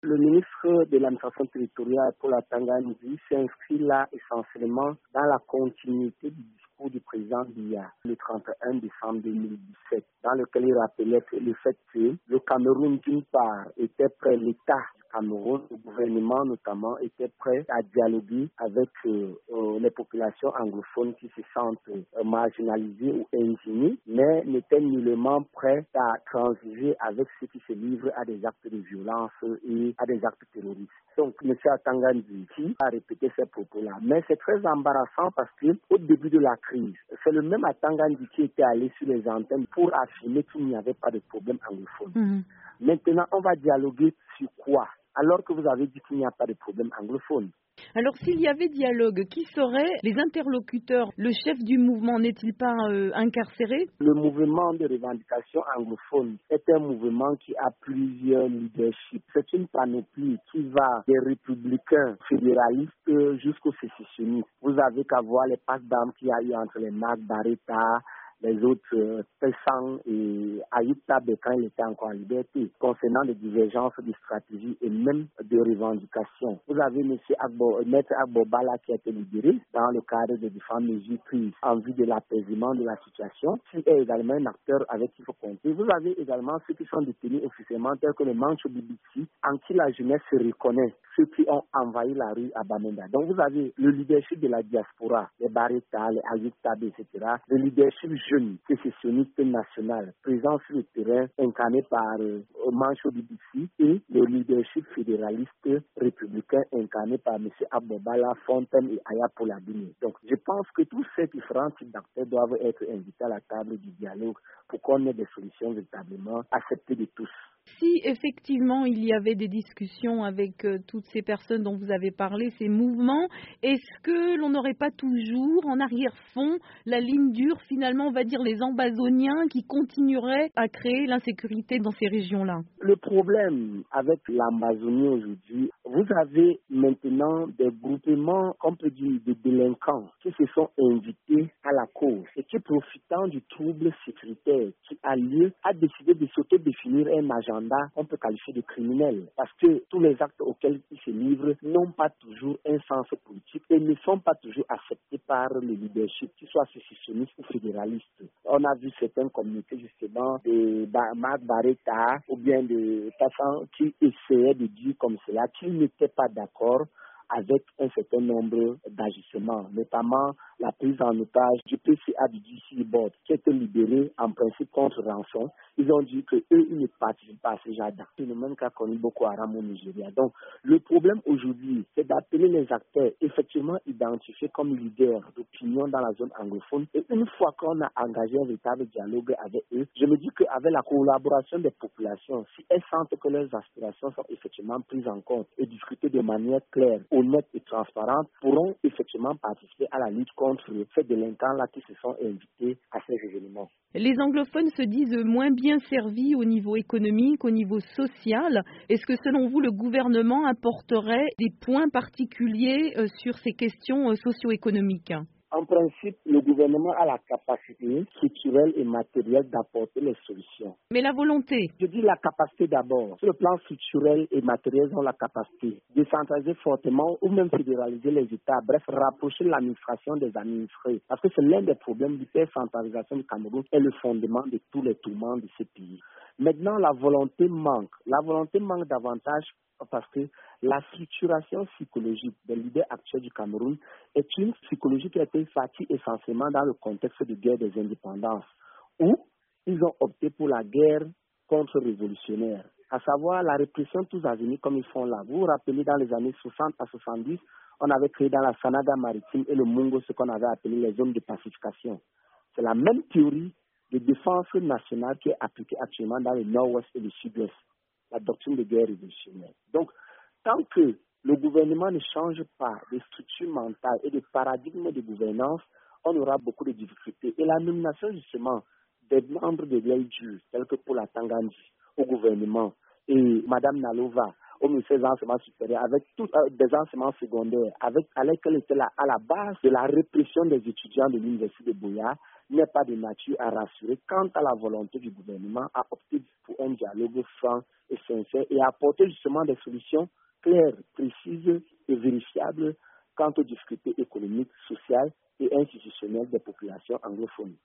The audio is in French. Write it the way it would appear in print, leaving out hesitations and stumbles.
Le ministre de l'administration territoriale pour la Tanganyika s'inscrit là essentiellement dans la continuité du discours du président Biya le 31 décembre 2017, dans lequel il rappelait que le fait que le Cameroun, d'une part, était prêt, l'État du Cameroun, le gouvernement notamment, était prêt à dialoguer avec les populations anglophones qui se sentent marginalisées ou indignées, mais n'était nullement prêt à transiger avec ceux qui se livrent à des actes de violence et à des actes terroristes. Donc, M. Atangandji a répété ces propos-là. Mais c'est très embarrassant parce qu'au début de la crise, c'est le même Atangandji qui était allé sur les antennes pour affirmer qu'il n'y avait pas de problème anglophone. Maintenant, on va dialoguer sur quoi? Alors que vous avez dit qu'il n'y a pas de problème anglophone. Alors, s'il y avait dialogue, qui seraient les interlocuteurs? Le chef du mouvement n'est-il pas incarcéré? Le mouvement de revendication anglophone est un mouvement qui a plusieurs leaderships. C'est une panoplie qui va des républicains fédéralistes jusqu'aux sécessionnistes. Vous avez qu'à voir les passes d'armes qu'il y a eu entre les Marc Barretta, les autres Tessang et Ayub Tabé quand il était encore en liberté, concernant les divergences de stratégie et même de revendications. Vous avez Maître Agbo Bala qui a été libéré dans le cadre de différentes mesures prises en vue de l'apaisement de la situation, qui est également un acteur avec qui il faut compter. Vous avez également ceux qui sont détenus officiellement, tels que le Mancho Bibisi, en qui la jeunesse se reconnaît, ceux qui ont envahi la rue à Bamenda. Donc vous avez le leadership de la diaspora, les Barretta, les Ayub Tabé, etc. Le leadership jeune, sécessionniste national, présent sur le terrain, incarné par Mancho Bibisi, et le leadership fédéraliste républicain incarné par M. Abobala, Fontaine et Aya Poladini. Donc je pense que tous ces différents types d'acteurs doivent être invités à la table du dialogue pour qu'on ait des solutions véritablement acceptées de tous. Si effectivement il y avait des discussions avec toutes ces personnes dont vous avez parlé, ces mouvements, est-ce que l'on n'aurait pas toujours en arrière-fond la ligne dure, finalement on va dire les ambazoniens qui continueraient à créer l'insécurité dans ces régions-là? Le problème avec l'Amazonie aujourd'hui, vous avez maintenant des groupements, on peut dire, de délinquants qui se sont invités à la cause et qui, profitant du trouble sécuritaire qui a lieu, a décidé de s'autodéfinir un agenda qu'on peut qualifier de criminel, parce que tous les actes auxquels ils se livrent n'ont pas toujours un sens politique et ne sont pas toujours acceptés par le leadership, qu'il soit sécessionniste ou fédéraliste. On a vu certains communiqués justement de Marc Barretta ou bien de Tassan qui essayaient de dire comme cela qu'ils n'étaient pas d'accord avec un certain nombre d'agissements, notamment la prise en otage du PCA du DC Board, qui a été libéré en principe contre rançon. Ils ont dit qu'eux, ils ne participent pas à ce genre d'actes. C'est le même qu'a connu Boko Haram au Nigeria. Donc, le problème aujourd'hui, c'est d'appeler les acteurs effectivement identifiés comme leaders d'opinion dans la zone anglophone. Et une fois qu'on a engagé un véritable dialogue avec eux, je me dis qu'avec la collaboration des populations, si elles sentent que leurs aspirations sont effectivement prises en compte et discutées de manière claire, honnête et transparente, pourront effectivement participer à la lutte contre ces délinquants-là qui se sont invités à ces événements. Les anglophones se disent moins bien servis au niveau économique, au niveau social. Est-ce que selon vous, le gouvernement apporterait des points particuliers sur ces questions socio-économiques ? En principe, le gouvernement a la capacité structurelle et matérielle d'apporter les solutions. Mais la volonté? Je dis la capacité d'abord. Sur le plan structurel et matériel, ils ont la capacité de décentraliser fortement ou même fédéraliser les États. Bref, rapprocher l'administration des administrés. Parce que c'est l'un des problèmes de l'hypercentralisation du Cameroun et le fondement de tous les tourments de ce pays. Maintenant, la volonté manque. La volonté manque davantage parce que la structuration psychologique des leaders actuels du Cameroun est une psychologie qui a été bâtie essentiellement dans le contexte de guerre des indépendances, où ils ont opté pour la guerre contre-révolutionnaire, à savoir la répression tous azimuts comme ils font là. Vous vous rappelez, dans les années 60 à 70, on avait créé dans la Sanaga maritime et le Mungo ce qu'on avait appelé les zones de pacification. C'est la même théorie de défense nationale qui est appliquée actuellement dans le nord-ouest et le sud-ouest, la doctrine de guerre révolutionnaire. Donc, tant que le gouvernement ne change pas de structure mentale et de paradigme de gouvernance, on aura beaucoup de difficultés. Et la nomination justement des membres de l'AIDU, tels que pour la Tanganyika, au gouvernement, et Mme Nalova, au ministère des enseignements supérieurs, avec tous des enseignements secondaires, avec qu'elle était là à la base de la répression des étudiants de l'université de Buea, n'est pas de nature à rassurer quant à la volonté du gouvernement à opter pour un dialogue franc et sincère et à apporter justement des solutions claires, précises et vérifiables quant aux difficultés économiques, sociales et institutionnelles des populations anglophones.